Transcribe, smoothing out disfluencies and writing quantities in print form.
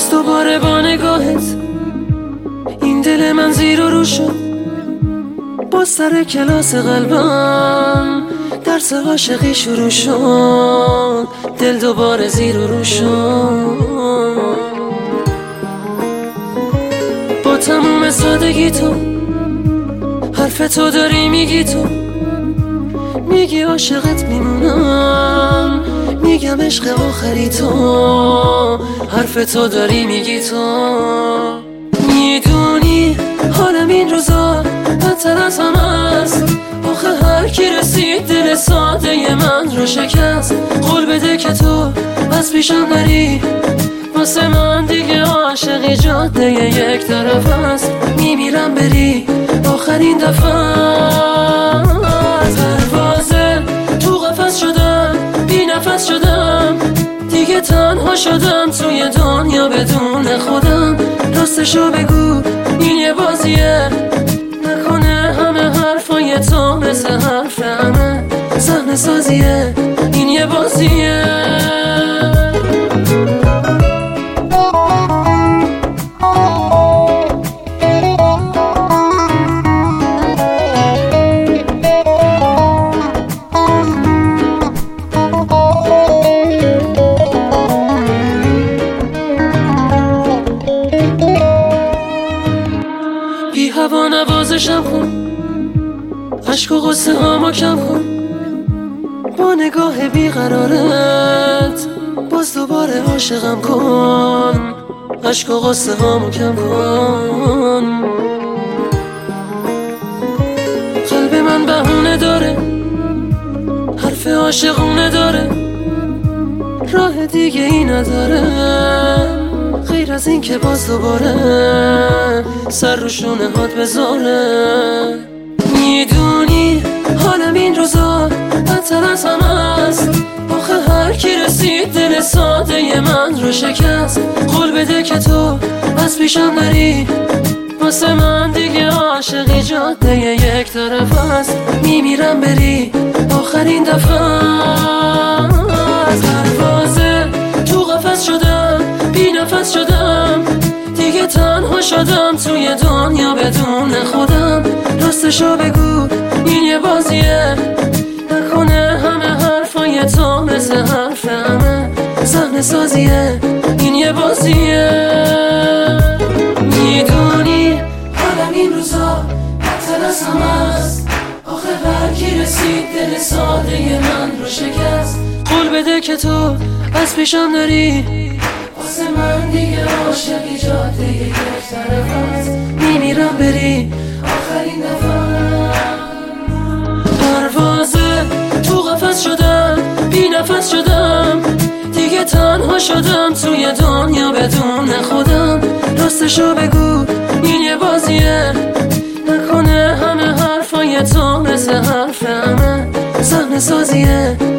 باز دوباره با نگاهت این دل من زیر و رو شد. باز سر کلاس قلبم درس عاشقی شروع شد. دل دوباره زیر و رو شد. با تموم سادگی تو حرف تو داری میگی، تو میگی عاشقت میمونم، میگم عشق آخری تو. حرف تو داری میگی، تو میدونی حالم این روزا بدتر از همه است. آخه هر کی رسید دل ساده من رو شکست. قول بده که تو از پیشم نری، واسه من دیگه عاشقی جاده یک طرف است. میمیرم بری آخرین دفعه. پروازه تو قفس شدم، بی نفس شدم، دیگه تنها شدم توی دنیا بدون خودم. راستشو بگو این یه بازیه، نکنه همه حرفای تو مثل حرف همه صحنه سازیه. این یه بازیه. بی هوا نوازشم کن، عشق و غصه هامو کم کن. با نگاه بیقرارت باز دوباره عاشقم کن. عشق و غصه هامو کم کن. قلب من بهونه داره، حرف عاشقونه داره، راه دیگه ای نداره غیر از این که باز دوباره سر رو شونه هات بذاره. میدونی حالم این روزا بدتر از همه است. آخه هر کی رسید دل ساده من رو شکست. قول بده که تو از پیشم نری، واسه من دیگه عاشقی جاده یک طرف است. میمیرم بری آخرین دفعه. پروازه تو قفس شدم، بی نفس شدم، دیگه تنها شدم توی دنیا بدون خودم. راستشو بگو این یه بازیه، نکنه همه حرفای تو مثل حرف همه صحنه سازیه. این یه بازیه. میدونی حالم این روزا بدتر از همه است. آخه هر کی رسید دل ساده من رو شکست. قول بده که تو از پیشم نری، واسه من دیگه عاشقی جاده یک طرف است. میمیرم بری آخرین دفعه. پروازه تو قفس شدم، بی نفس شدم، دیگه تنها شدم توی دنیا بدون خودم. راستشو بگو این یه بازیه، نکنه همه حرفای تو مثل حرف همه صحنه سازیه.